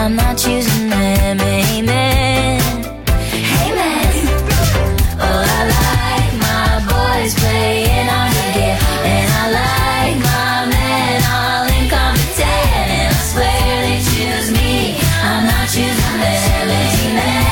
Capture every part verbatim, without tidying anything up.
I'm not choosing them, amen. Amen. Oh, I like my boys playing on the gear, and I like my men all incompetent, and I swear they choose me, I'm not choosing them, amen.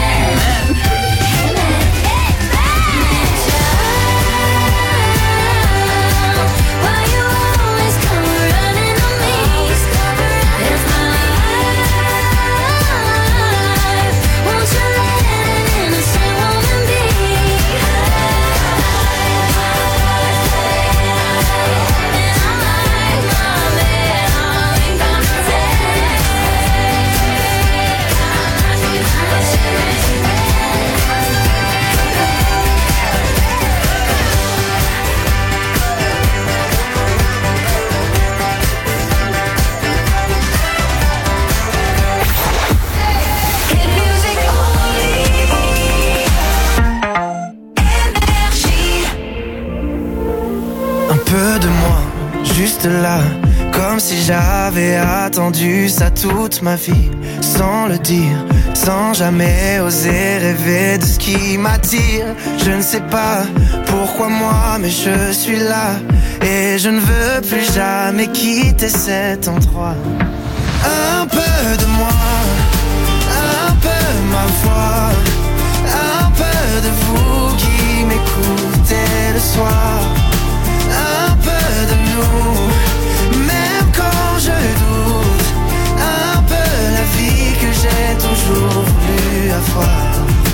Juste là, comme si j'avais attendu ça toute ma vie, sans le dire, sans jamais oser rêver de ce qui m'attire. Je ne sais pas pourquoi moi, mais je suis là, et je ne veux plus jamais quitter cet endroit. Un peu de moi, un peu ma voix, un peu de vous qui m'écoutez le soir. Un peu de nous, même quand je doute, un peu la vie que j'ai toujours voulu avoir.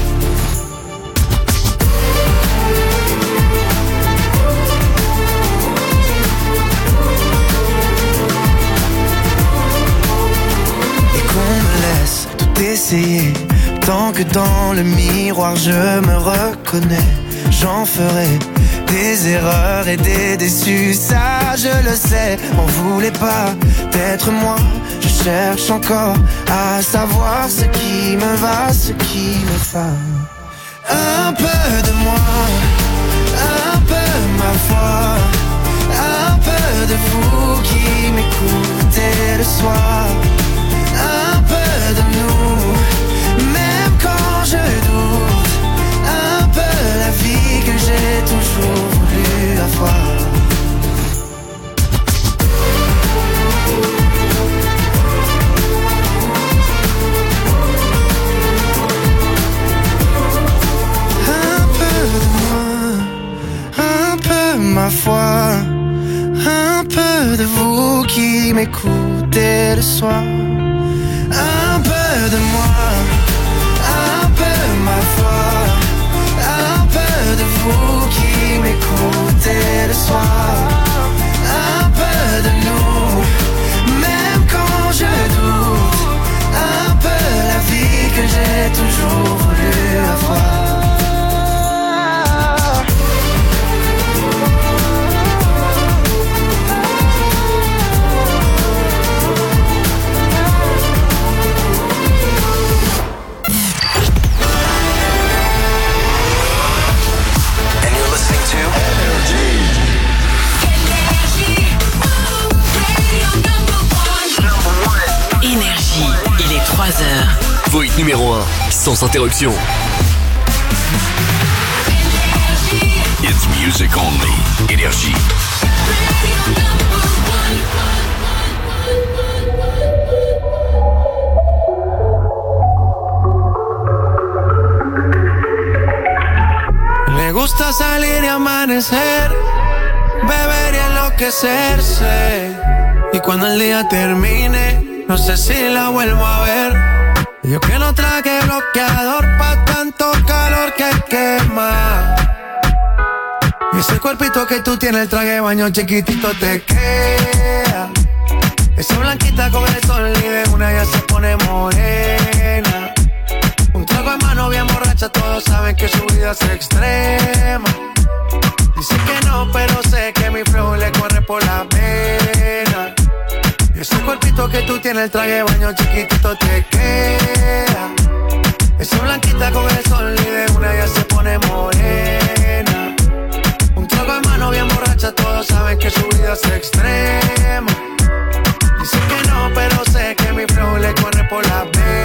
Et qu'on me laisse tout essayer, tant que dans le miroir je me reconnais, j'en ferai des erreurs et des déçus, ça je le sais. M'en voulez pas d'être moi, je cherche encore à savoir ce qui me va, ce qui me va. Un peu de moi, un peu ma voix, un peu de vous qui m'écoutez le soir. Un peu de nous, même quand je doute, un peu la vie que j'ai toujours voulu avoir. Un peu de moi, un peu ma foi, un peu de vous qui m'écoutez le soir. Un peu de moi, un peu ma foi, un peu de vous qui m'écoutez le soir. Un peu de nous, même quand je doute, un peu la vie que j'ai toujours voulu avoir. trois heures. Vos hits numéro un, sans interruption. It's music only. Énergie. Le gusta salir y amanecer, beber y enloquecerse. Y cuando el día termine, no sé si la vuelvo a ver. Yo que no traje bloqueador pa' tanto calor que quema. Y ese cuerpito que tú tienes, el traje de baño chiquitito te queda. Esa blanquita con el sol y de una ya se pone morena. Un trago en mano bien borracha, todos saben que su vida es extrema. Dice que no, pero sé que mi flow le corre por la pena. Y ese cuerpito que tú tienes, el traje de baño chiquitito te queda. Esa blanquita con el sol y de una ya se pone morena. Un trago en mano bien borracha, todos saben que su vida es extrema. Dice que no, pero sé que mi flow le corre por la pena.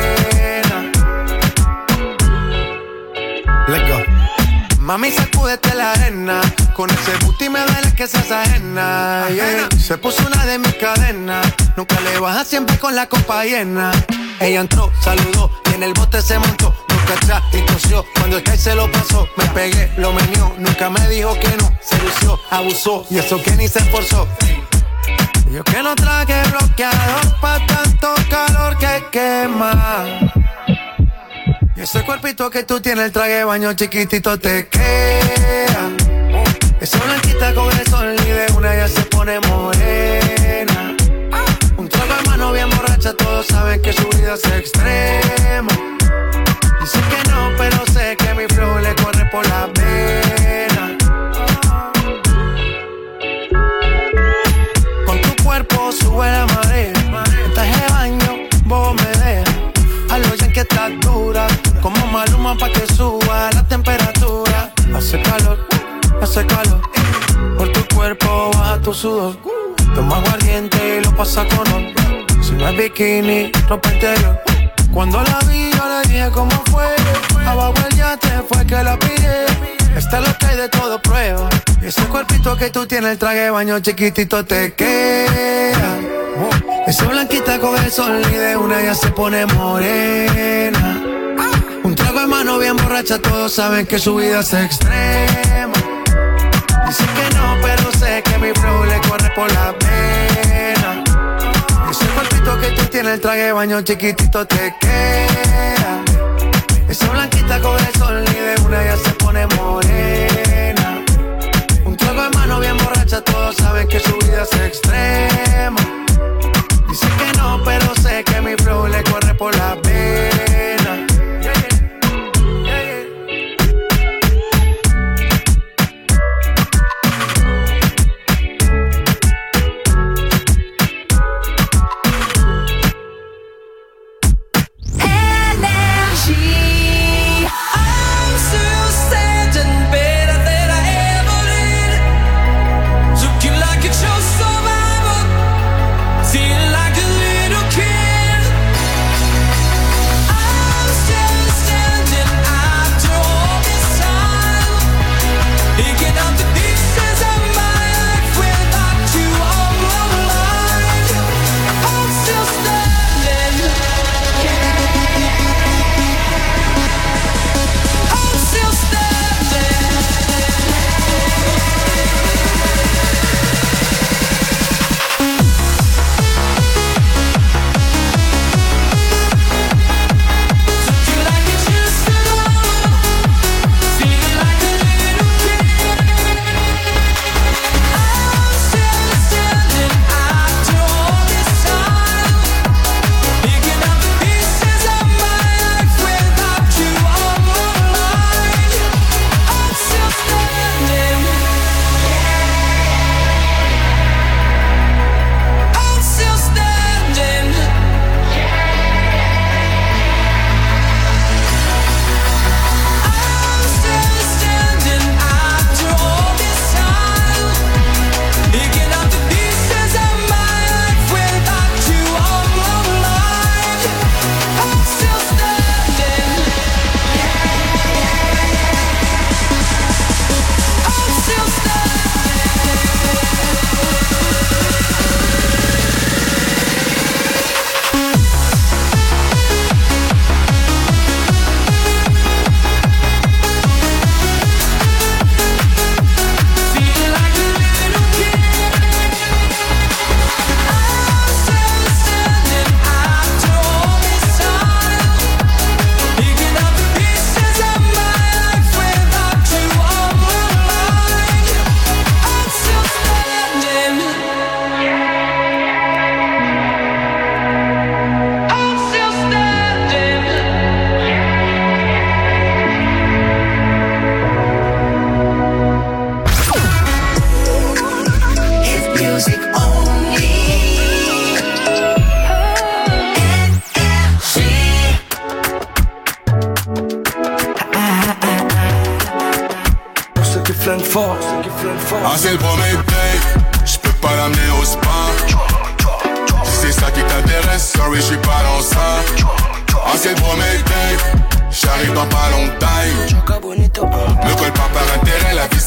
Mami, sacúdete la arena. Con ese booty me duele que seas ajena, yeah. Se puso una de mis cadenas. Nunca le baja, siempre con la copa llena. Ella entró, saludó y en el bote se montó. Nunca atrás y tosió. Cuando el que se lo pasó, me pegué, lo menió. Nunca me dijo que no, se lució, abusó. Y eso que ni se esforzó. Yo que no traje bloqueador pa' tanto calor que quema. Y ese cuerpito que tú tienes, el traje de baño chiquitito te queda. Esa blanquita con el sol y de una ya se pone morena. Un trago de mano bien borracha, todos saben que su vida es extrema. Dicen que no, pero sé que mi flow le corre por la vena. Con tu cuerpo sube la marea. En traje de baño, vos me dejas. A lo bien que estás dura, como Maluma pa' que suba la temperatura. Hace calor, hace calor. Por tu cuerpo baja tu sudor. Toma aguardiente y lo pasa con oro. Si no es bikini, ropa interior. Cuando la vi yo le dije cómo fue. Abajo el yate fue que la pillé. Esta es lo que hay de todo prueba. Y ese cuerpito que tú tienes, el traje de baño chiquitito te queda. Esa blanquita con el sol y de una ya se pone morena. Un trago de mano bien borracha, todos saben que su vida es extrema. Dicen que no, pero sé que mi flow le corre por la pena. Ese cuerpito que tú tienes, el traje de baño chiquitito te queda. Esa blanquita con el sol y de una ya se pone morena. Un trago de mano bien borracha, todos saben que su vida es extrema. Dicen que no, pero sé que mi flow le corre por la pena. Ah, c'est le premier date, j'peux pas l'amener au spa. Si c'est ça qui t'intéresse, sorry, j'suis pas dans ça. Ah, c'est le premier date, j'arrive dans pas longtemps. Me colle pas par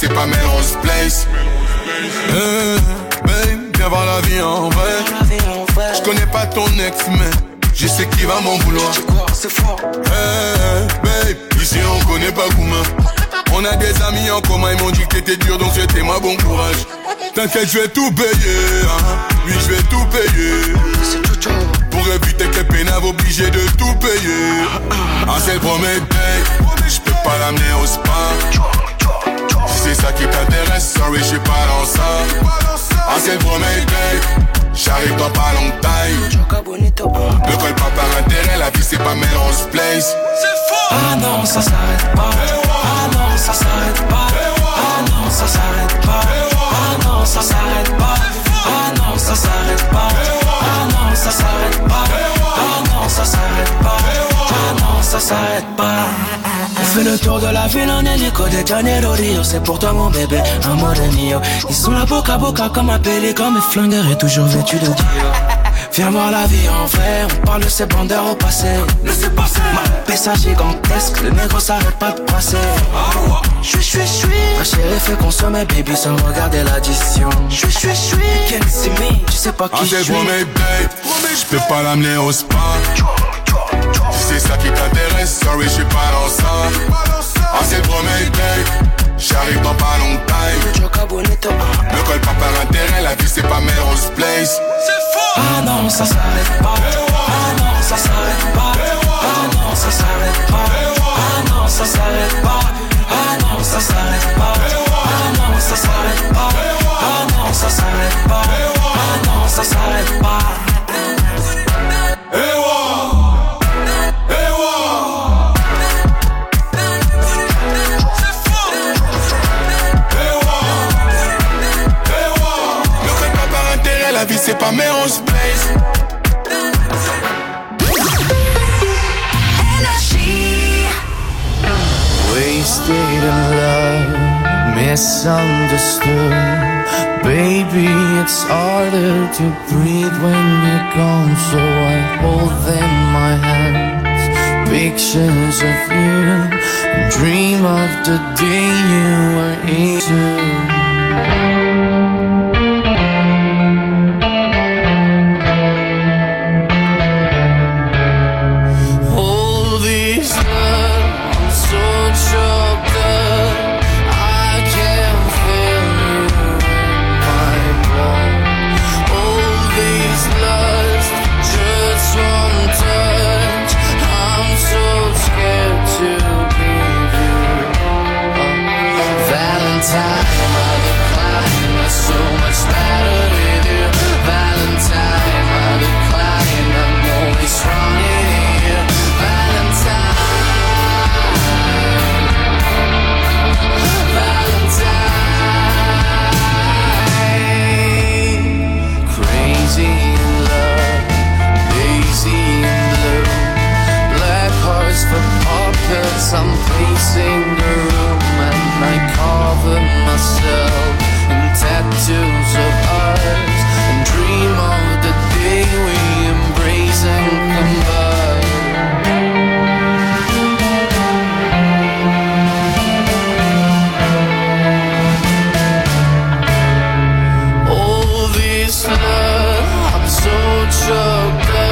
c'est pas Melrose Place. Hey, babe, viens voir la vie en vrai. Je connais pas ton ex, mais je sais qu'il va m'en vouloir. C'est fort. Hey, babe, ici on connaît pas Gouma. On a des amis en commun, ils m'ont dit que t'étais dur, donc c'était moi bon courage. T'inquiète, je vais tout payer, hein. Oui, je vais tout payer. Pour éviter que pénave obligé de tout payer. Ah, c'est le premier date, je peux pas l'amener au spa. Si c'est ça qui t'intéresse, sorry, je suis pas dans ça. Ah, c'est le premier date, j'arrive dans pas longtemps. Ne colle pas par intérêt, la vie c'est pas Melrose Place. Ah non, ça s'arrête pas. Ah non, ça s'arrête pas. Ah non, ça s'arrête pas. Ah non, ça s'arrête pas. Ah non, ça s'arrête pas. Ah non, ça s'arrête pas. Ah non, ça s'arrête pas. Ah non, ça s'arrête pas. On fait le tour de la ville en hélico de Janeiro Rio. C'est pour toi mon bébé, amore mio. Ils sont là boca à boca comme un pélican. Mes flingueurs est toujours vêtu de Dio. Viens voir la vie en vrai, on parle de ces bandeurs au passé. Laissez passer. Ma pessa gigantesque, le négro s'arrête pas de passer. Chui, chui, chui. Ma chérie fait consommer baby sans regarder l'addition. Chui, chui, chui. Can't see me, tu sais pas qui je suis. Ah, c'est babe, je peux pas l'amener au spa. Si c'est ça qui t'intéresse, sorry, je suis pas dans ça. Ah, c'est le premier date, j'arrive dans pas longtemps. Ne colle pas par intérêt, la vie c'est pas Melrose Place. Ah non, ça s'arrête pas. Ah non, ça s'arrête pas. Ah non, ça s'arrête pas. Ah non, ça s'arrête pas. Ah non, ça s'arrête pas. Ah non, ça s'arrête pas. Ah non, ça s'arrête pas. Ah non, ça s'arrête pas. La vie c'est pas Melrose Place. Wasted in love, misunderstood. Baby, it's harder to breathe when you're gone. So I hold in my hands pictures of you and dream of the day you were into. I'm pacing the room and I cover myself in tattoos of ours and dream of the day we embrace and combine. All this love, I'm so choked up.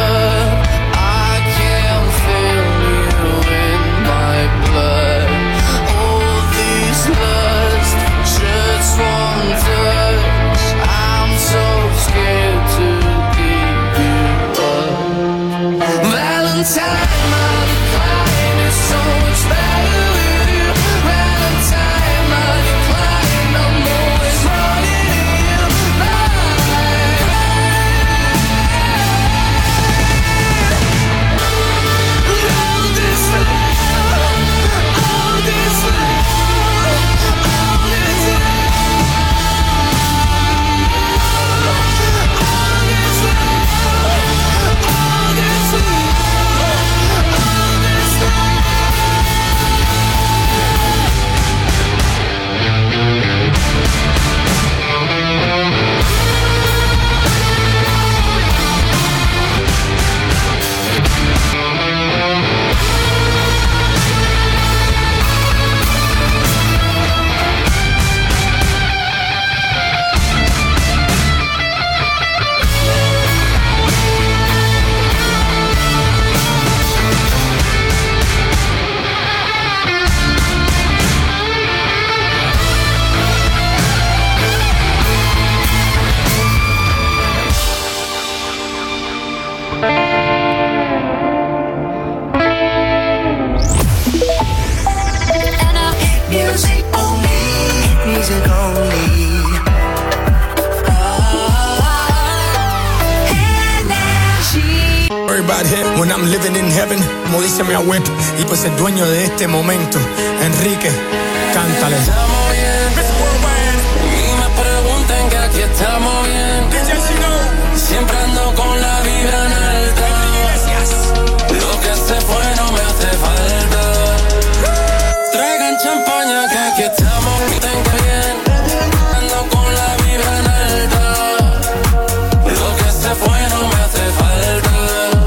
worry about him when I'm living in heaven. Como dice mi abuelo, y pues el dueño de este momento, Enrique, cántale. Estamos bien, y me preguntan que aquí estamos bien. Siempre ando con la vibra en alta. Lo que se fue no me hace falta. Traigan champaña que aquí estamos bien. Ando con la vibra en alta. Lo que se fue no me hace falta.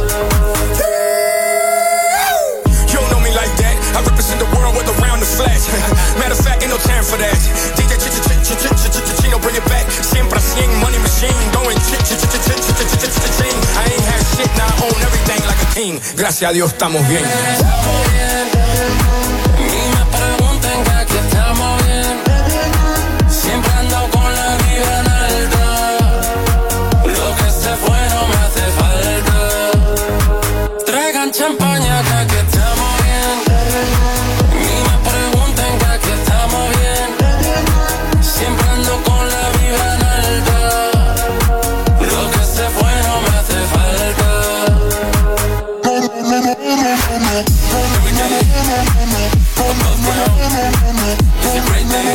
You don't know me like that. I represent the world with around the flash. Matter of fact, ain't no time for that. D J Chino, bring it back. Siempre cien, money machine. Going chit chit chit chit chit chit chit chit. I ain't had shit, now I own everything like a king. Gracias a Dios estamos bien. Estamos bien. Y me preguntan que aquí estamos bien. Siempre ando con la vibra en alta. Lo que se fue no me hace falta. Traigan champaña que aquí estamos bien. Y me preguntan que aquí estamos bien. Siempre ando con la vibra en alta. Lo que se fue no me hace falta. Every day, above ground, it's a great day.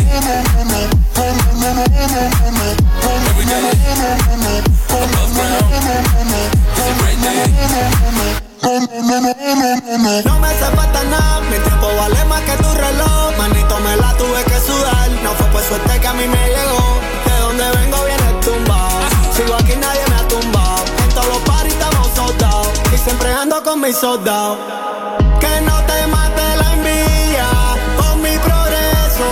Every day, above ground, it's a great day. No me hace falta nada, mi tiempo vale más que tu reloj. Manito, me la tuve que sudar. No fue por suerte que a mí me llegó. De donde vengo viene tumbado. Sigo aquí, nadie me ha tumbado. En todos los parties estamos soldados. Y siempre ando con mis soldados. Que no te mate la envidia con mi progreso.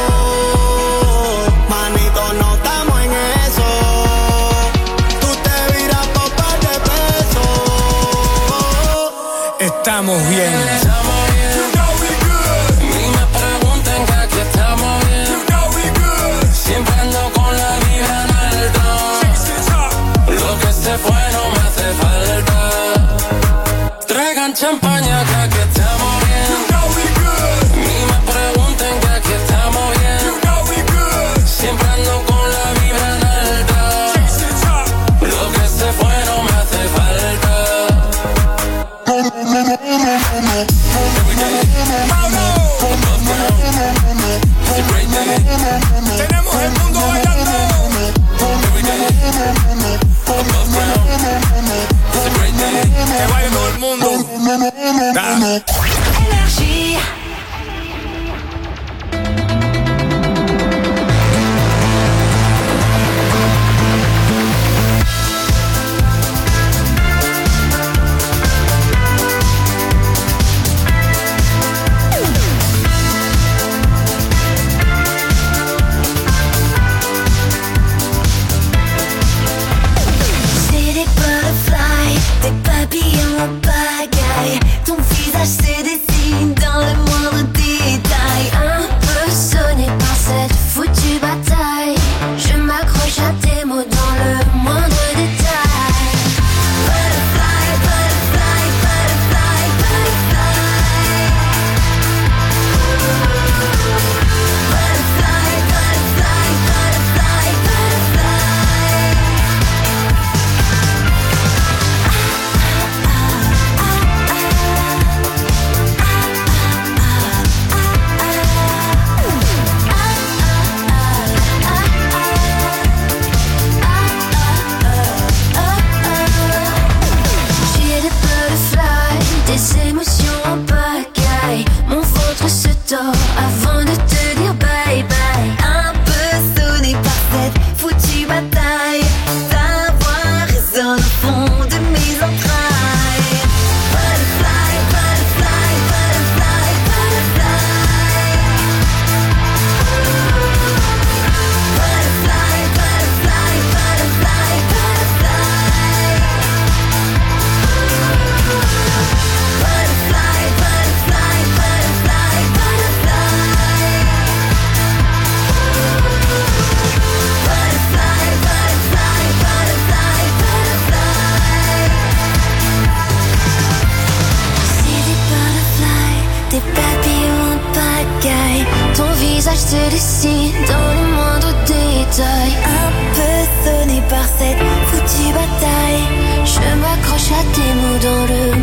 Manito, no estamos en eso. Tú te viras por par de pesos. Estamos bien. Estamos bien. You know we good. Y me preguntan que aquí estamos bien. You know we good. Siempre ando con la vibra en alta. Lo que se fue no me hace falta. Traigan champaña que aquí estamos bien. You know we good. Y me preguntan que aquí estamos bien. You know we good. Siempre ando con la vibra en alta. Lo que se fue no me hace falta. Every day, above ground, it's a great day. Tenemos el mundo bailando. Every day, above ground, it's a great day. Que baile todo el mundo. Da. Énergie. C'est des butterflies, des papillons en pagaille. Ton visage se dessine dans le moindre détail. Un peu sonné par cette foutue bataille. Je m'accroche à tes mots dans le moindre détail. Butterfly, butterfly, butterfly, butterfly. Butterfly, butterfly, butterfly, butterfly. J'ai des butterflies, des émotions en pagaille. Mon ventre se tord avant de te dire bye bye. Un peu sonné par cette foutue bataille. Ta voix résonne au fond de mes entrailles. Butterfly, butterfly, butterfly, butterfly. Butterfly, butterfly, butterfly, butterfly. Butterfly, butterfly, butterfly, butterfly. Butterfly, butterfly, butterfly, butterfly. C'est des butterflies, des papillons en pagaille. Ton visage se dessine dans le moindre détail. Un peu sonné par cette foutue bataille. Je m'accroche à tes mots dans le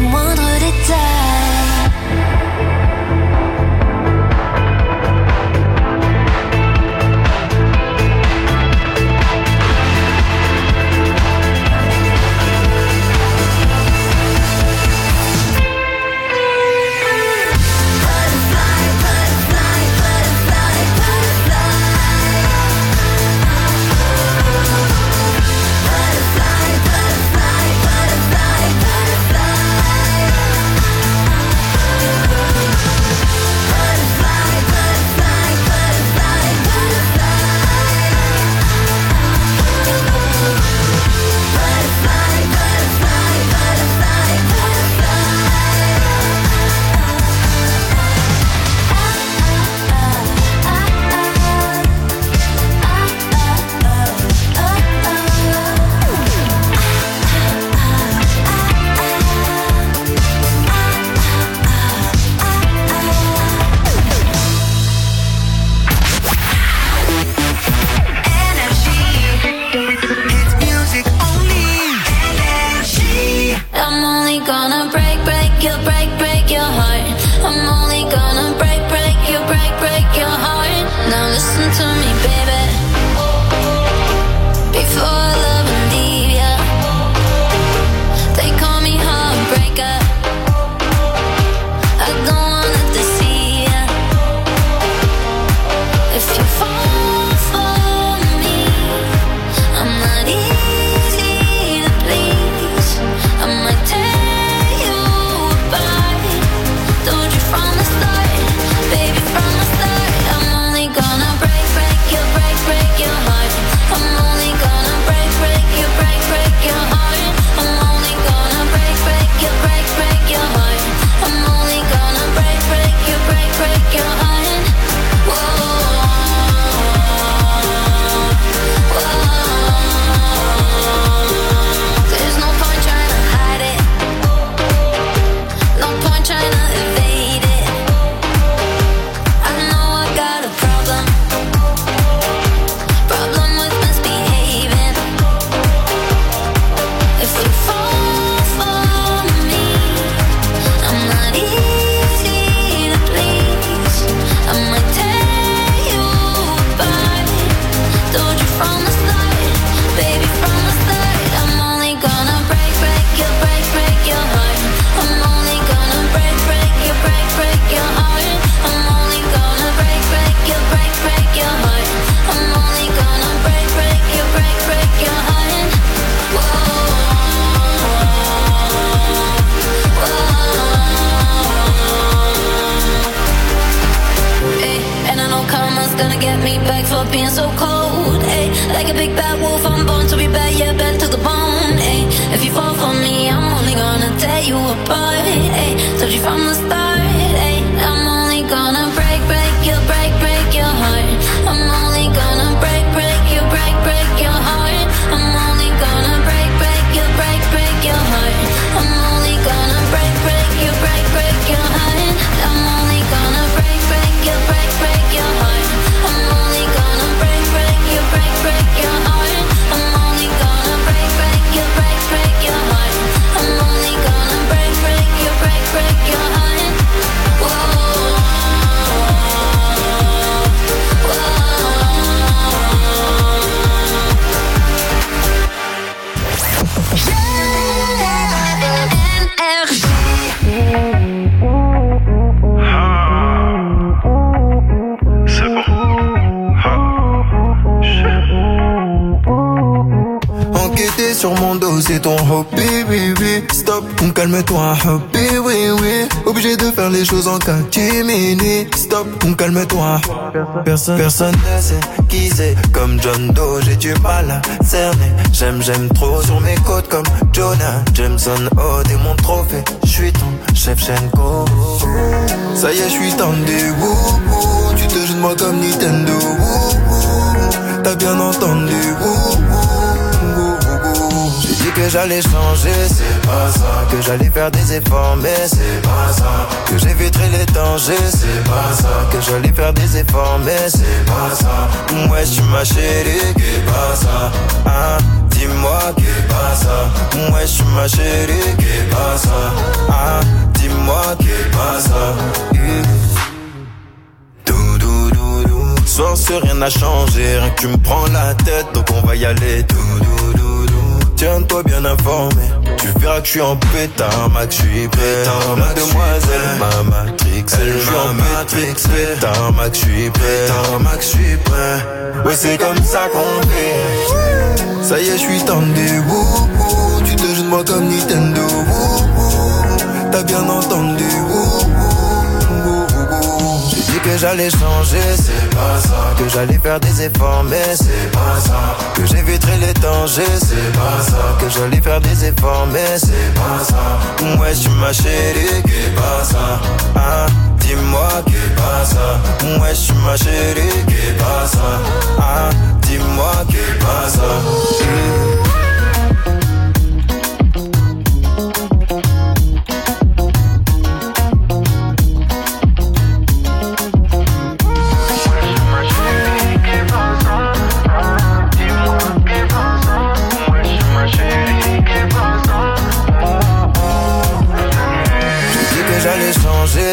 you, break, break your heart. I'm only gonna break, break you, break, break your heart. Now listen to me, baby. Before I love and leave ya, they call me heartbreaker. I don't wanna deceive ya. If you fall for me, I'm not easy to please. I might tear you apart. Told you from the start, baby, from the start. I'm only gonna break, break you, break, break your heart. I'm only gonna break, break you, break, break your heart. I'm only gonna break, break you, break, break your heart. I'm only gonna break, break you, break, break your heart. Whoa. There's no point trying to hide it. No point trying to evade it. I know I got a problem. Problem with misbehaving. If you fall for me, I'm not easy to please. I might tear you apart. Told you from the start, baby, from the start. I'm only gonna break, break you, break, break your heart. I'm only gonna break, break you, break, break your heart. I'm only gonna break, break you, break, break your heart. I'm only gonna break, break you, break, break your heart. Whoa. Ay, and I know karma's gonna get me back for being so cold. Ay, like a big bad wolf, I'm born to be bad, yeah, bad to the bone. Ay, if you fall for me, I'm only gonna tear you apart. Ay, told you from the start. Ay, I'm only gonna break, break you, break, break your heart. I'm only gonna break, break you, break, break your heart. I'm only gonna break, break you, break, break your heart. I'm only gonna break, break you, break, break your heart. I'm only gonna break, break you, break, break your heart. I'm only gonna break, break you, break, break your heart. I'm only gonna break, break you, break, break your heart. I'm only gonna break, break you, break, break your heart. Whoa. Enquêter sur mon dos, c'est ton hobby, oui, oui. Stop, calme-toi, hobby, oui, oui. Obligé de faire les choses en catimini. Stop, calme-toi. Personne, personne ne sait qui c'est. Comme John Doe, j'ai du mal à cerner. J'aime, j'aime trop sur mes côtes comme Jonah Jameson. Oh, t'es mon trophée, j'suis ton Shevchenko. Ça y est, j'suis tendu, wouh, wouh. Tu te joues de moi comme Nintendo, wouh, wouh. T'as bien entendu, wouh, wouh. J'ai dit que j'allais changer, c'est pas ça. Que j'allais faire des efforts, mais c'est pas ça. Que j'éviterai les dangers, c'est pas ça. Que j'allais faire des efforts, mais c'est pas ça. Ouais, j'suis ma chérie, qu'est pas ça. Ah, dis-moi qu'est pas ça. Ouais, j'suis ma chérie, qu'est pas ça. Ah, dis-moi qu'est pas ça. Yeah. Soir, c'est rien n'a changé, rien que tu me prends la tête, donc on va y aller. Tiens-toi bien informé, tu verras que je suis en pétard, Max, je suis prêt. Mademoiselle, ma matrix, elle joue en matrix. Pétard, Max, je suis prêt. Max, je suis prêt. Ouais, c'est comme ça qu'on fait. Ça y est, je suis tendu, wouh, wouh. Tu te joues de moi comme Nintendo, wouh, wouh. T'as bien entendu, wouh, wouh. J'ai dit que j'allais changer, c'est pas ça. Que j'allais faire des efforts, mais c'est pas ça. Que j'éviterai les dangers, c'est pas ça. Que j'allais faire des efforts, mais c'est pas ça. Ouais, j'suis ma chérie, qu'est pas ça. Ah, dis-moi qu'est pas ça. Ouais, j'suis ma chérie, qu'est pas ça. Ah, dis-moi qu'est pas ça. Mmh.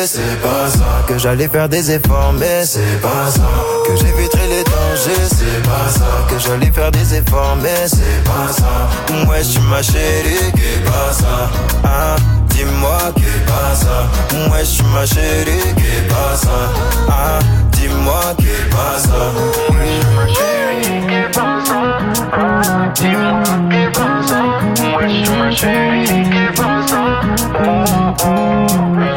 c'est pas ça. Que j'allais faire des efforts, mais c'est pas ça. Que j'éviterai les dangers, c'est pas ça. Que j'allais faire des efforts, mais c'est pas ça. Ouais, j'suis ma chérie, qu'est pas ça. Ah, dis-moi qu'est pas ça. Ouais, j'suis ma chérie, qu'est pas ça. Ah, dis-moi qu'est pas ça. Ouais, j'suis ma chérie, qu'est pas ça. Ah, dis-moi qu'est pas ça. Ouais, j'suis ma chérie, qu'est pas ça. Oh, oh.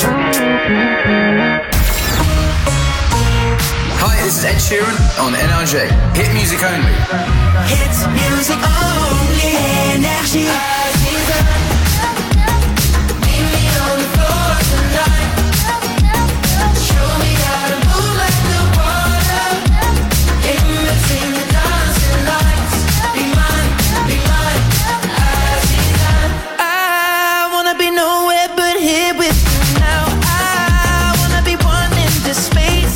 Hi, this is Ed Sheeran on N R J. Hit music only. Hits music only. Energy. Meet me on the floor tonight. Show me how to move like the water. In between the dancing lights. Be mine, be mine. I wanna be nowhere but here with you now. I wanna be one in this space.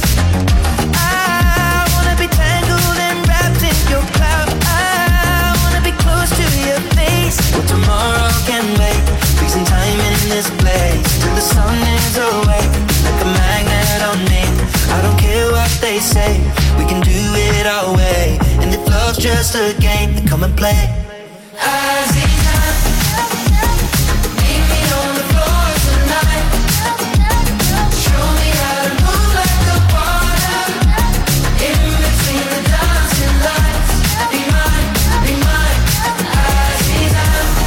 I wanna be tangled and wrapped in your cloud. I wanna be close to your face. Well, tomorrow can wait. Freezing time in this place till the sun is awake. Like a magnet on me. I don't care what they say. We can do it our way. And if love's just a game, then come and play. Aziza, meet me on the floor tonight. Show me how to move like the water. In between the dancing lights. Be mine, be mine, Aziza.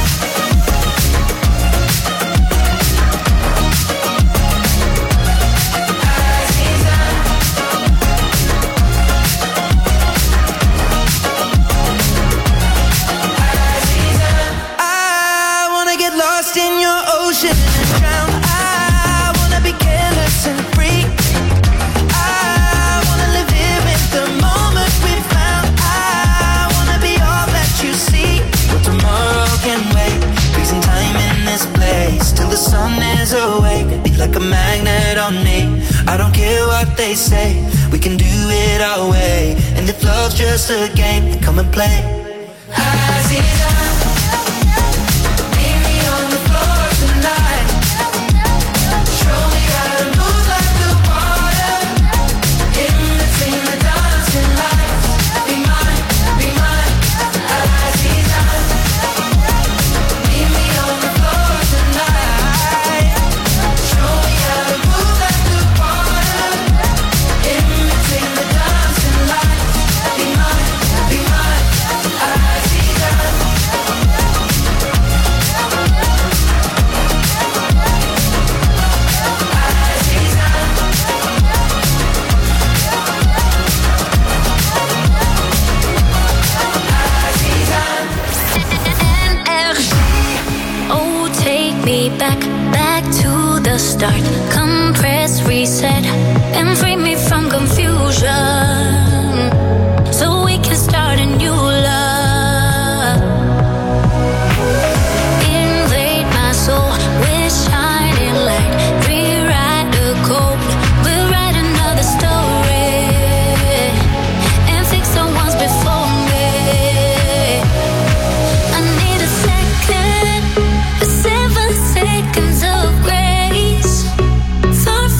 I wanna get lost in your ocean and drown. I wanna be careless and free. I wanna live here in the moment we found. I wanna be all that you see. Well, tomorrow can wait. Freezing time in this place till the sun is awake. Be like a magnet on me. I don't care what they say. We can do it our way. And if love's just a game, then come and play. Aziza, meet me on the floor tonight. Show me how to move like the water. In between the dancing lights. Be mine, be mine, Aziza. Meet me on the floor tonight. Show me how to move like the water. In between the dancing lights. Be mine, be mine, Aziza. Oh, take me back, back to the start. Compress, reset, and free me from confusion. So we can start a new love. Invade my soul with shining light. Rewrite the code. We'll write another story and fix the ones before me. I need a second, seven seconds of grace. Far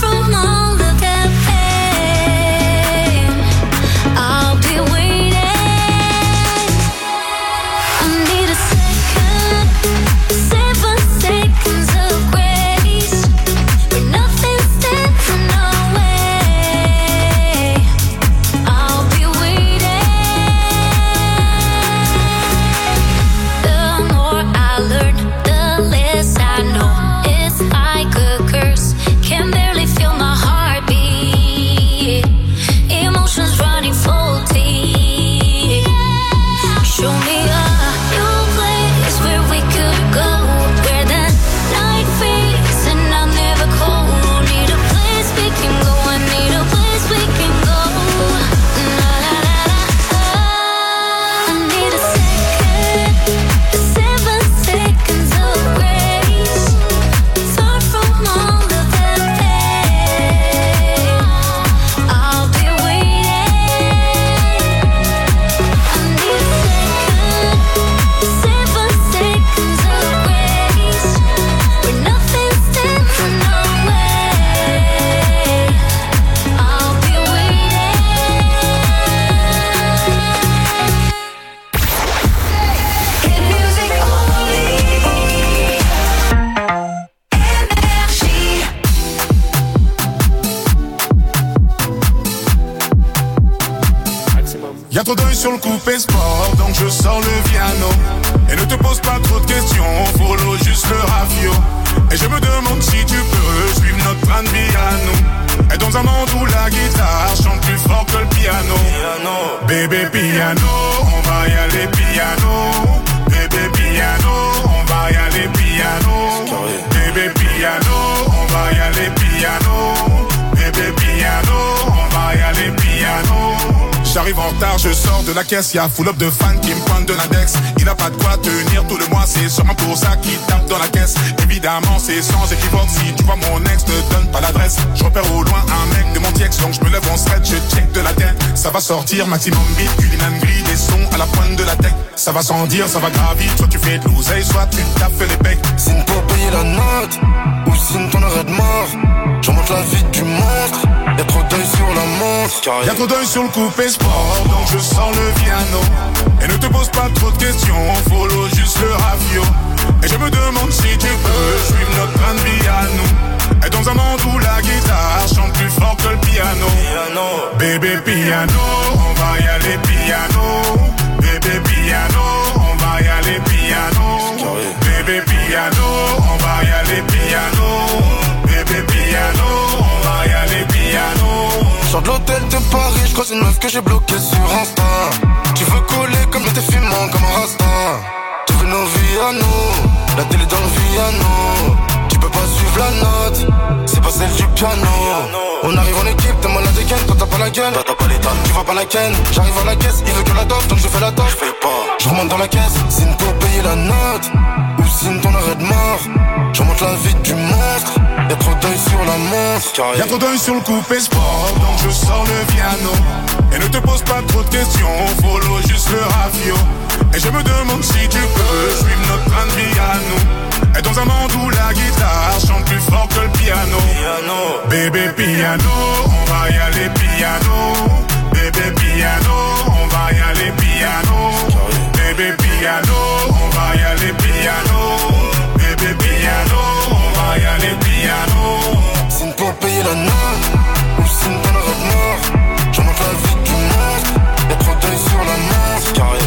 trop d'œil sur le coupé sport, donc je sors le piano. Et ne te pose pas trop de questions, follow juste le rafio. Et je me demande si tu peux suivre notre train de vie à nous. Et dans un monde où la guitare chante plus fort que le piano. Piano. Bébé piano, on va y aller piano. Bébé piano, on va y aller piano. Bébé piano, on va y aller piano. Bébé piano, on va y aller piano. J'arrive en retard, je sors de la caisse, y'a full up de fans qui me pointent de l'index. Il a pas de quoi tenir tout le mois, c'est sûrement pour ça qu'il tape dans la caisse. Évidemment, c'est sans équivoque, si tu vois mon ex, te donne pas l'adresse. Je repère au loin un mec de mon ex, donc je me lève en stretch, je check de la tête. Ça va sortir, maximum beat, culinane grille, des sons à la pointe de la tech. Ça va sans dire, ça va gravir, soit tu fais de l'oseille, soit tu tapes les becs. Signe pour payer la note, ou signe ton arrêt de mort. J'en monte la vie du monstre, y'a trop d'œil sur la montre. Y'a trop d'œil sur le coupé sport, donc je sors le piano. Et ne te pose pas trop de questions, follow juste le rafio. Et je me demande si tu peux suivre notre train de vie à nous. Et dans un monde où la guitare chante plus fort que le piano. Piano. Bébé piano, on va y aller piano. Bébé piano, on va y aller piano. Bébé piano, on va y aller piano. Bébé piano, on va y aller piano. Sors de l'hôtel de Paris, je croise une meuf que j'ai bloquée sur Insta. Tu veux coller comme tes filmant comme un rasta. Tu veux nos vies à nous, la télé dans le piano. Tu peux pas suivre la note, c'est pas celle du piano. On arrive en équipe, t'es malade again, toi t'as pas la gueule. T'as pas les tonnes, tu vas pas la ken. J'arrive à la caisse, il veut que la dope, donc je fais la dope. Je fais pas, je remonte dans la caisse, signe pour payer la note. Ou signe ton arrêt de mort, je remonte la vie du monstre. Y'a trop d'œil sur la montre. Y'a trop d'œil sur le coupé sport, donc je sors le piano. Et ne te pose pas trop de questions, follow juste le rafio. Et je me demande si tu peux suivre notre train de vie à nous. Et dans un monde où la guitare chante plus fort que le piano. Piano. Bébé piano, on va y aller piano. Bébé piano, on va y aller piano. Bébé piano, on va y aller piano. Bébé piano, on va y aller piano. Signe pour payer la note, ou signe ton arrêt de mort. J'en monte la vie du monstre, y'a trop d'œil sur la montre. Carré.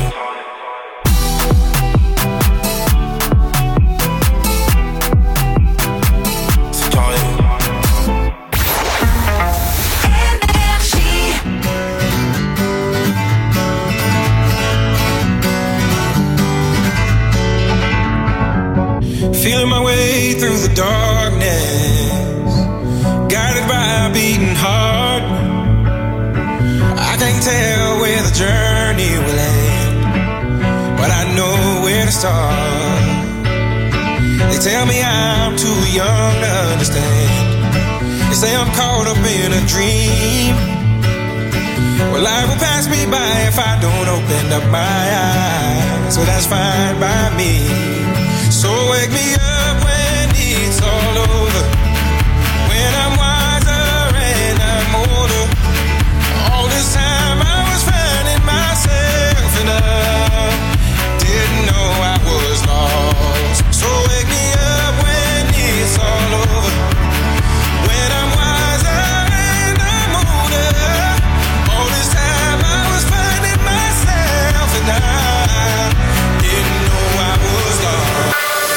Feeling my way through the darkness, guided by a beating heart. I can't tell where the journey will end, but I know where to start. They tell me I'm too young to understand. They say I'm caught up in a dream. Well, life will pass me by if I don't open up my eyes. So that's fine by me. So wake me up when it's all over, when I'm wiser and I'm older. All this time I was finding myself and I didn't know I was lost. So wake me up when it's all over, when I'm wiser and I'm older. All this time I was finding myself and I didn't know I was lost.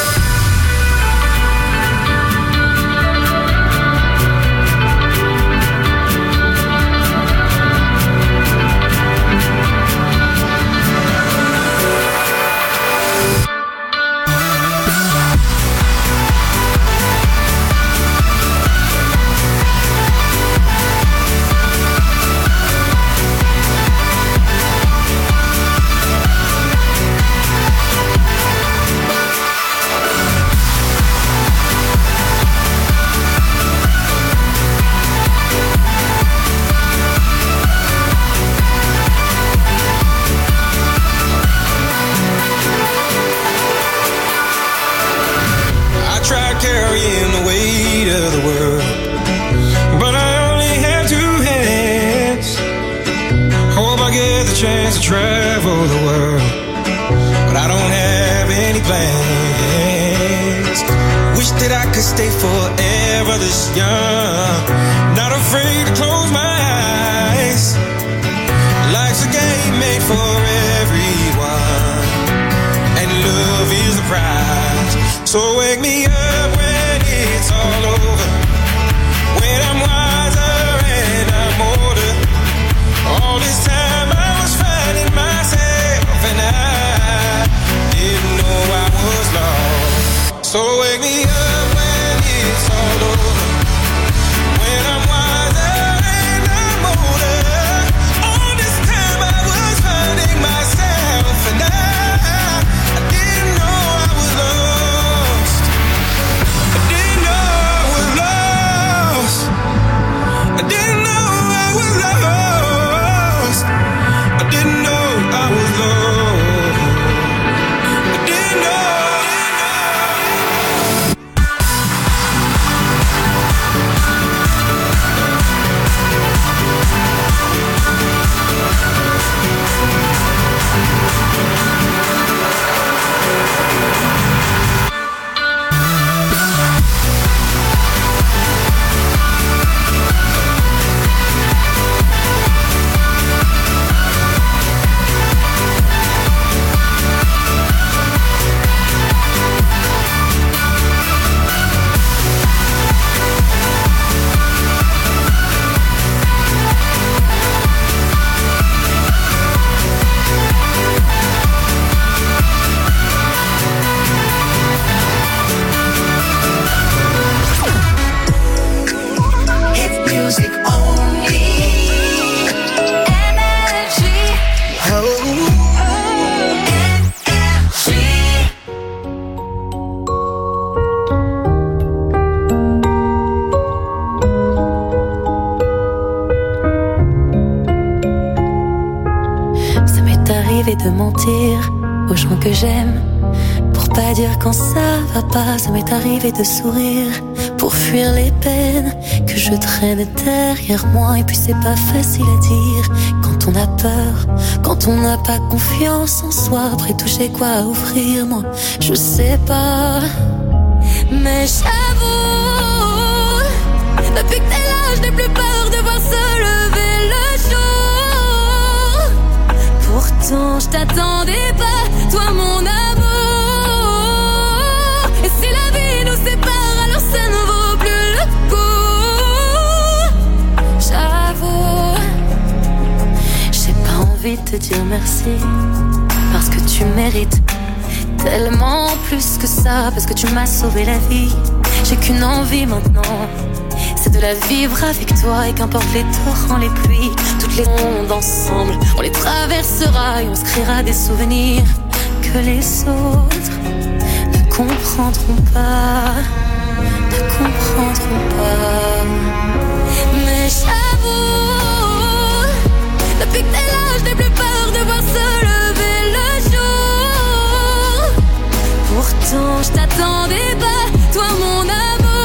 Carrying the weight of the world, but I only have two hands. Hope I get the chance to travel the world, but I don't have any plans. Wish that I could stay forever this young, not afraid to close my eyes. Life's a game made de mentir aux gens que j'aime. Pour pas dire quand ça va pas, ça m'est arrivé de sourire. Pour fuir les peines que je traîne derrière moi. Et puis c'est pas facile à dire quand on a peur, quand on n'a pas confiance en soi. Après tout j'ai quoi à offrir, moi je sais pas. Mais j'avoue, depuis que t'es là je n'ai plus peur de voir se lever le jour. Pourtant je t'attendais pas, toi mon amour. Et si la vie nous sépare, alors ça ne vaut plus le coup. J'avoue, j'ai pas envie de te dire merci, parce que tu mérites tellement plus que ça, parce que tu m'as sauvé la vie. J'ai qu'une envie maintenant, c'est de la vivre avec toi. Et qu'importe les torrents, les pluies, toutes les ondes ensemble, on les traversera et on se créera des souvenirs que les autres ne comprendront pas, ne comprendront pas. Mais j'avoue, depuis que t'es là, je n'ai plus peur de voir se lever le jour. Pourtant je t'attendais pas, toi mon amour.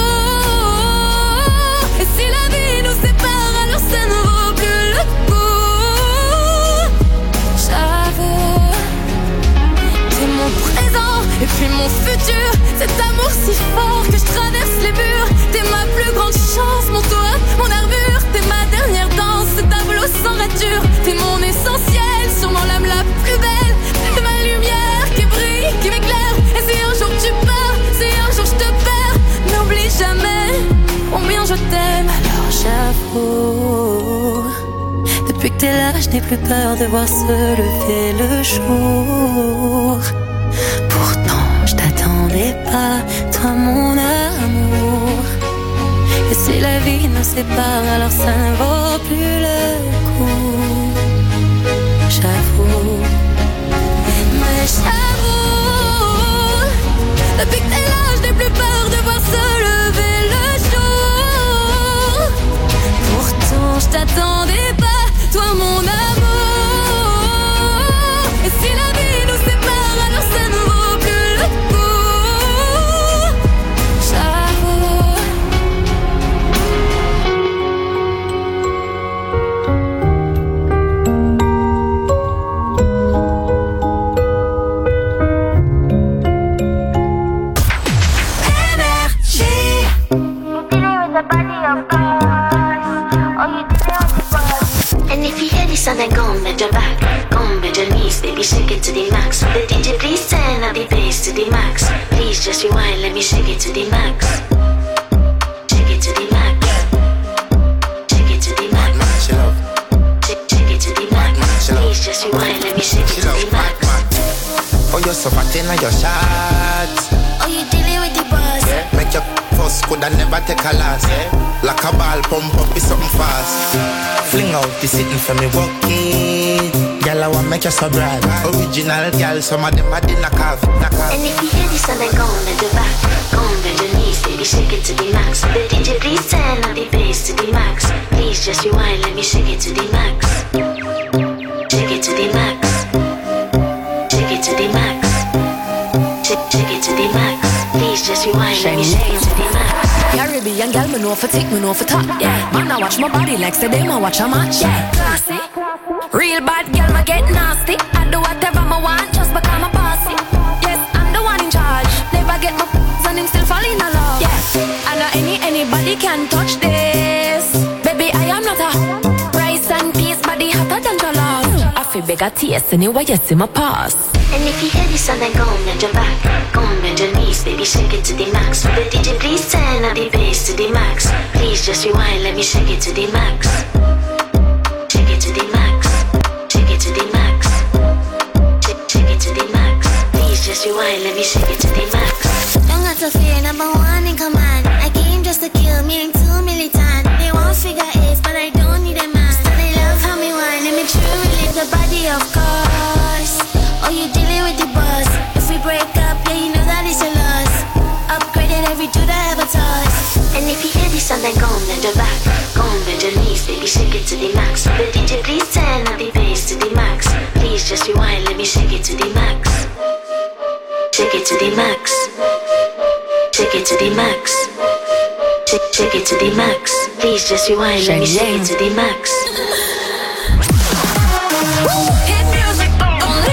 Et si la vie nous sépare, alors ça ne vaut plus le coup. J'avoue, t'es mon présent et puis mon futur. Cet amour si fort que je traverse les murs. T'es ma plus grande chance, mon toit, mon armure. T'es ma dernière danse, ce tableau sans rature. T'es mon essentiel, sûrement l'âme la plus belle. T'es ma lumière qui brille, qui m'éclaire. Et si un jour tu pars, si un jour je te perds, n'oublie jamais combien je t'aime. Alors j'avoue, depuis que t'es là, je n'ai plus peur de voir se lever le jour. Pourtant je t'attendais pas, toi mon amour. Et si la vie nous sépare, alors ça ne vaut plus le coup. J'avoue, mais j'avoue, depuis que t'es là, je n'ai plus peur de voir se lever le jour. Pourtant je t'attendais pas, toi mon amour. Et si la vie nous sépare, alors ça ne vaut plus le coup. J'avoue. And if you hear this sound, then come bend your back, come bend your knees, baby, shake it to the max. The D J please turn up the bass to the max. Please just rewind, let me shake it to the max. Shake it to the max. Shake it to the max. Shake, shake it to the max. Please just rewind, let me shake it to the max. Oh, you're so fat in your shots. Oh, you dealing with the boss? Yeah. Make your first could I never take a last. Yeah. Like a ball pump up is something fast. Fling out the sitting for me walk it. Girl, I want make you so bright. Original girl, some of them are in a calf. And if you hear this sound, then come bend your back, come bend your knees, baby, shake it to the max. The D J please turn up the bass to the max. Please just rewind, let me shake it to the max. Shake it to the max. Shake it to the max. Shake, shake it to the max. Please just rewind, let me shake it to the max. Caribbean girl, me know for tick, me know for top, yeah. Man, I watch my body like say them, I watch a match, yeah. Classy, real bad girl, me get nasty. I do whatever I want, just because I'm bossy. Yes, I'm the one in charge. Never get my and him still fall in love. Yeah, I know any anybody can touch this. Baby, I am not a rice and peas, body hotter than jollof. I feel big a taste anyway, you see my pass. And if you hear this sound, then come bend your back, come bend your knees, baby, shake it to the max. The D J please turn up the bass to the max. Please just rewind, let me shake it to the max. Shake it to the max. Shake it to the max. Shake, shake it to the max. Please just rewind, let me shake it to the max. Don't got to fear, number one in command. I came just to kill me and too militant. They won't figure eight, but I don't need a man. So they love how me whine, let me truly live the body, of course. Oh, you dealing with the boss. If we break up, yeah, you know that it's your loss. Upgraded every dude I ever touched. And if you hear this Ready, son, then come, then your back. Come, bend your knees, baby, shake it to the max. The D J please turn up the bass to the max. Please just rewind, let me shake it to the max. Shake it to the max. Shake it to the max. Shake, shake it to the max. Please just rewind, let me shake it to the max. Hit music only.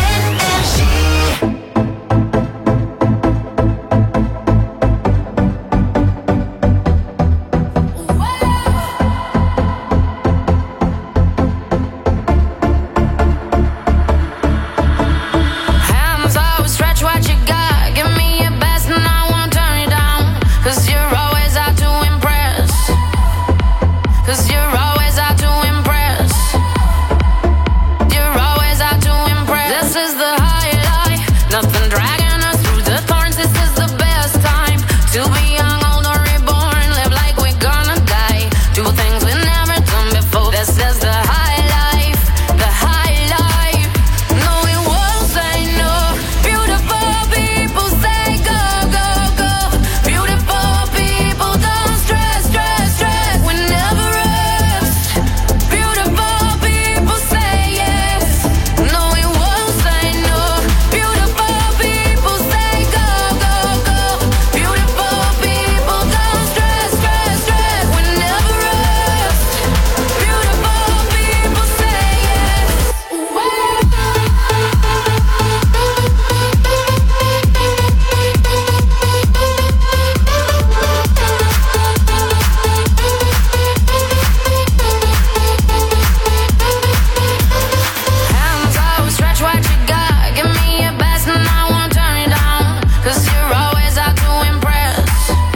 Hands up, stretch what you got. Give me your best and I won't turn you down. Cause you're always out to impress. Cause you're always out to impress. You're always out to impress. This is the high life. Nothing dragging us through the thorns. This is the best time to be young, old or reborn. Live like we're gonna die. Do things we never done before. This is the high life. The high life. No, we won't say no. Beautiful people say go, go, go. Beautiful people don't stress, stress, stress. We never rest. Beautiful people say yes. No, we won't say no. Beautiful people say go, go, go. Beautiful people don't stress, stress, stress. We never rest. Beautiful people say yes. Hands up, stretch what you got. Give me your best and I won't turn you down. Cause you're always out to impress.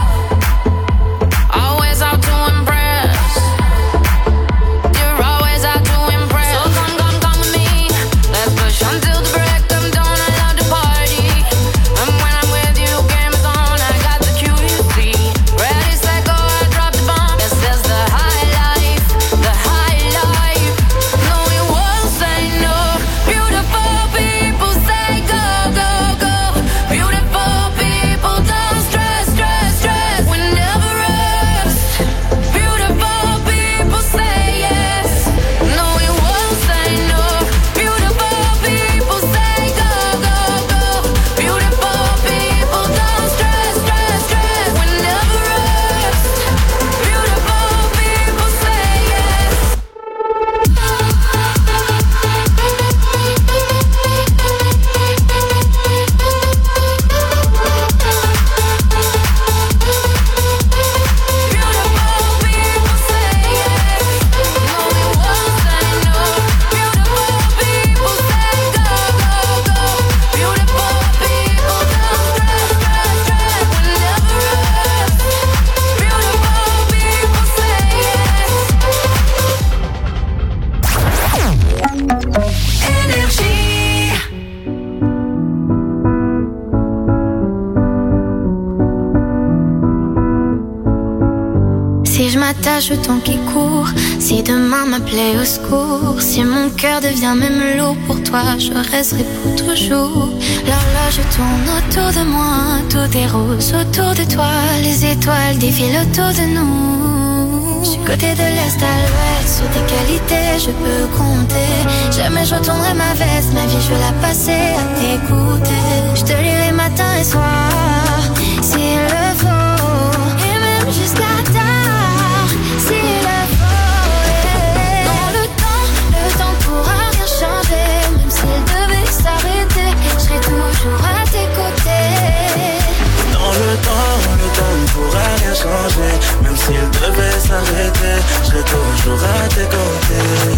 Always out to impress. You're always out to impress. So come, come, come with me. Let's push until the break of dawn. I love to party. And when I'm with you, game is on. I got the Q U C. Ready, set, go, I drop the bomb. This is the high life. The high life. No, we won't say no. Beautiful people say go, go, go. Beautiful people don't stress, stress, stress. We never rest. Beautiful people say yes. No, we won't say no. Beautiful people say go, go, go. Beautiful people don't stress, stress, stress. We never rest. Beautiful people say yes. Si je m'attache au temps qui court, si demain m'appelait au secours, si mon cœur devient même lourd pour toi, je resterai pour toujours. L'horloge tourne autour de moi, tout est rose autour de toi, les étoiles défilent autour de nous. Je suis côté de l'est à l'ouest, sur tes qualités je peux compter. Jamais je retournerai ma veste, ma vie je veux la passer à t'écouter. Je te lirai matin et soir, s'il le faut, et même jusqu'à tard, s'il le faut. Yeah. Dans le temps, le temps pourra rien changer, même s'il devait s'arrêter, je serai toujours à tes côtés. Dans le temps, le temps ne pourra rien changer. Même s'il devait s'arrêter, je serai toujours à tes côtés.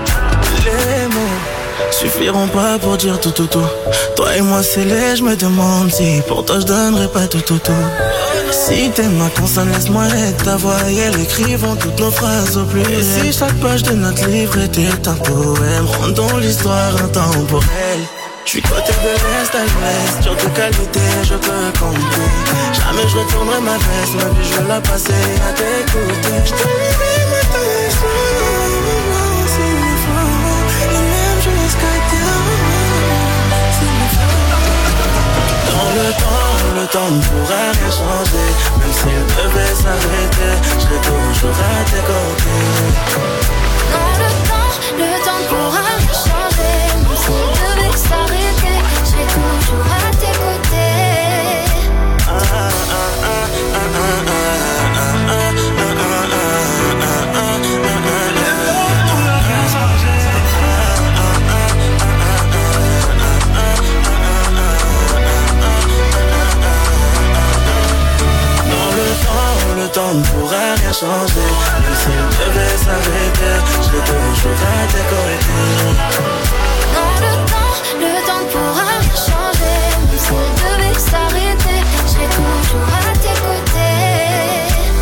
Les mots suffiront pas pour dire tout tout tout. Toi et moi c'est laid, je me demande si pour toi je donnerais pas tout tout tout. Si t'es ma consonne, laisse-moi être ta voix et elle écrivant toutes nos phrases au pluriel. Et si chaque page de notre livre était un poème, rendons l'histoire intemporelle. J'suis côté de l'est à l'ouest, sur tes qualités je peux compter. Jamais je retournerai ma veste, ma vie je veux la passer à t'écouter. J'te lirai matin et soir, s'il le faut, et même jusqu'à tard, s'il le faut. Dans le temps, le temps ne pourra rien changer. Même s'il devait s'arrêter, je serai toujours à tes côtés. Non, le temps, le temps ne pourra rien changer. Même s'il devait s'arrêter, je serai toujours à tes côtés. Ah, ah, ah, ah, ah, ah, ah, ah, ah, le temps ne pourra rien changer. Même s'il devait s'arrêter, je serai toujours à tes côtés. Non, le temps, le temps ne pourra rien changer. Même s'il devait s'arrêter, je serai toujours à tes côtés.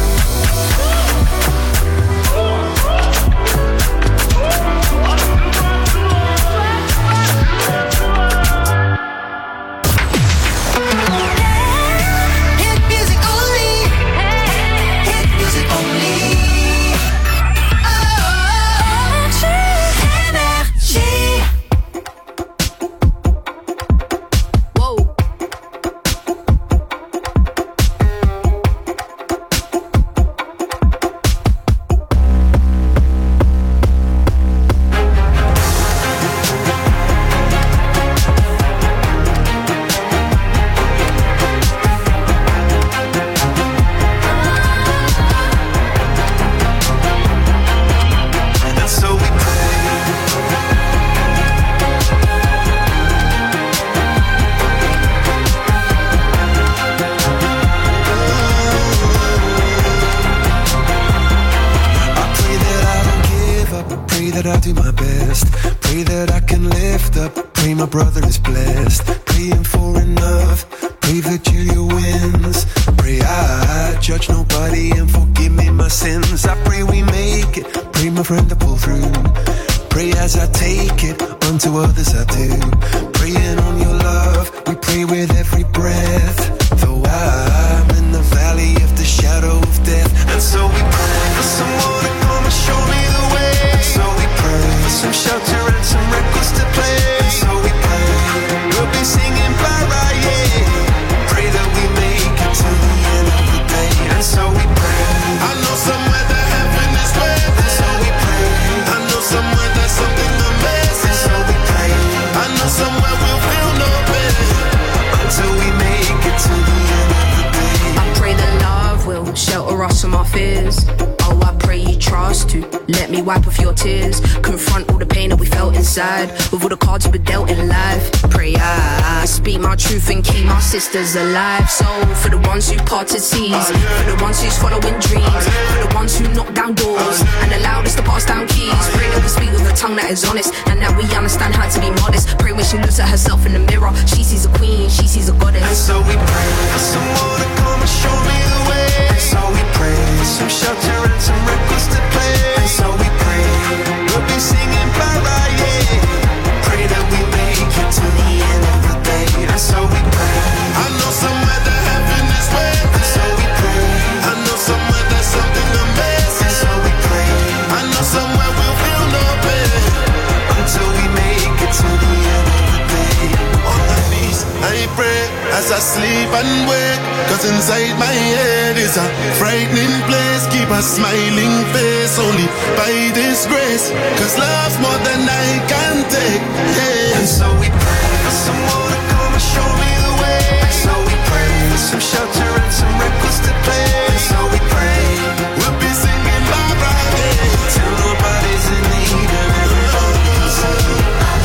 Sisters alive, so for the ones who parted seas, for the ones who's following dreams, for the ones who knock down doors and allowed us to pass down keys. Pray that we speak with a tongue that is honest and that we understand how to be modest. Pray when she looks at herself in the mirror, she sees a queen, she sees a goddess. And so we pray for someone to come and show me the way. And so we pray for some shelter and some records to play. And so we pray we'll be singing Mariah. Pray that we make it to the end of the day. And so we pray. I know somewhere that heaven is waiting. And so we pray. I know somewhere there's something amazing. And so we pray. I know somewhere we'll feel no pain until we make it to the end of the day. On my knees, I pray as I sleep and wake. Cause inside my head is a frightening place. Keep a smiling face only by this grace. Cause love's more than I can take. Yeah. And so we pray for someone to come and show me the way. And so we pray for some shelter and some records to play. And so we pray we'll be singing bye bye yeah. Till nobody's in need and everybody's in.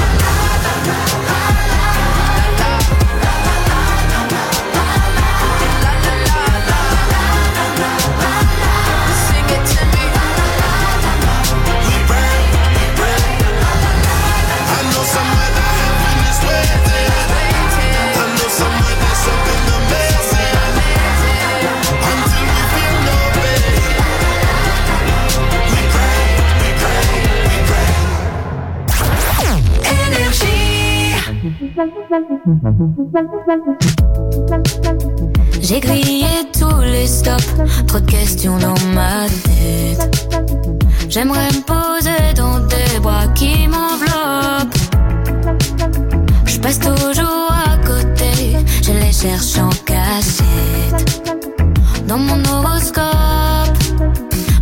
J'ai grillé tous les stops, trop de questions dans ma tête. J'aimerais me poser dans des bras qui m'enveloppent. Je passe toujours à côté, je les cherche en cachette.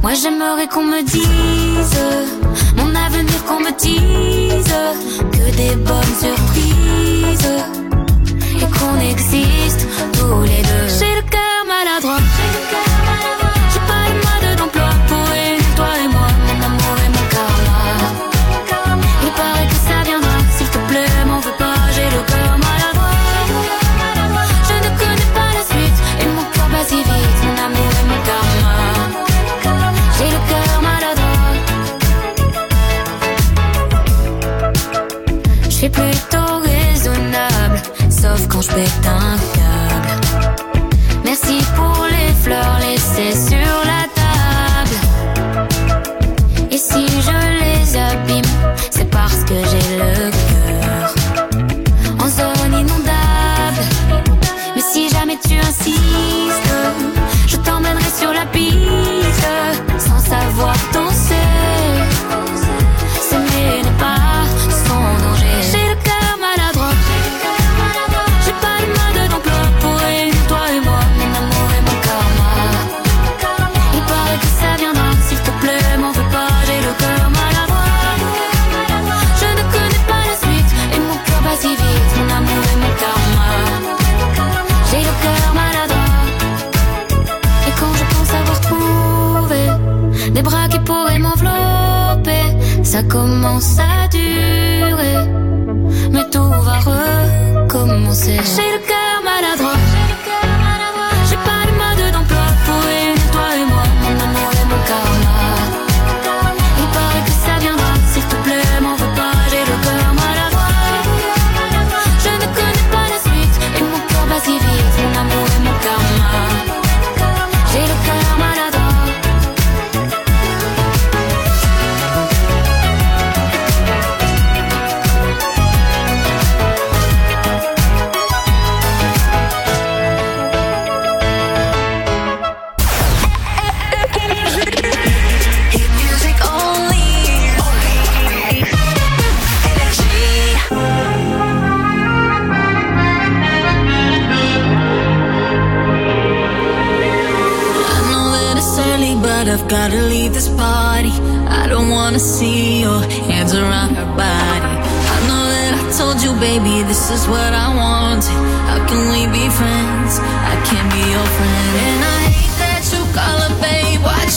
Moi j'aimerais qu'on me dise mon avenir, qu'on me dise que des bonnes surprises et qu'on existe tous les deux. J'ai le cœur maladroit, j'ai pas le mode d'emploi pour aimer toi et moi, mon amour et mon karma. Il paraît que ça viendra, s'il te plaît m'en veux pas, j'ai le cœur maladroit. Je ne connais pas la suite et mon cœur bat si vite, mon amour et mon karma. J'ai le cœur maladroit. Je suis plutôt raisonnable, sauf quand je pète un câble. Merci pour les fleurs laissées sur la table. Et si je les abîme, c'est parce que j'ai le cœur en zone inondable. Mais si jamais tu insistes, je t'emmènerai sur la piste, sans savoir danser. S'aimer n'est pas sans danger. J'ai le cœur maladroit, j'ai pas le mode d'emploi pour aimer toi et moi, mon amour et mon karma. Il paraît que ça viendra, s'il te plaît m'en veux pas, j'ai le cœur maladroit. Je ne connais pas la suite et mon cœur bat si vite, mon amour et mon karma. J'ai le cœur maladroit. Et quand je pense avoir trouvé des bras qui pourraient m'envelopper, ça commence à durer, mais tout va recommencer. J'ai le cœur maladroit, j'ai pas le mode d'emploi pour aimer toi et moi, mon amour et mon karma. Il paraît que ça viendra, s'il te plaît m'en veux pas, j'ai le cœur maladroit. Je ne connais pas la suite et mon cœur bat si vite, mon amour et mon karma. J'ai le cœur maladroit. Hit music only. Energy. I know that it's early, but I've gotta leave this party. I don't wanna see your hands around her body. I know that I told you, baby, this is what I want. How can we be friends? I can't be your friend. And I hate that you call her babe. Watch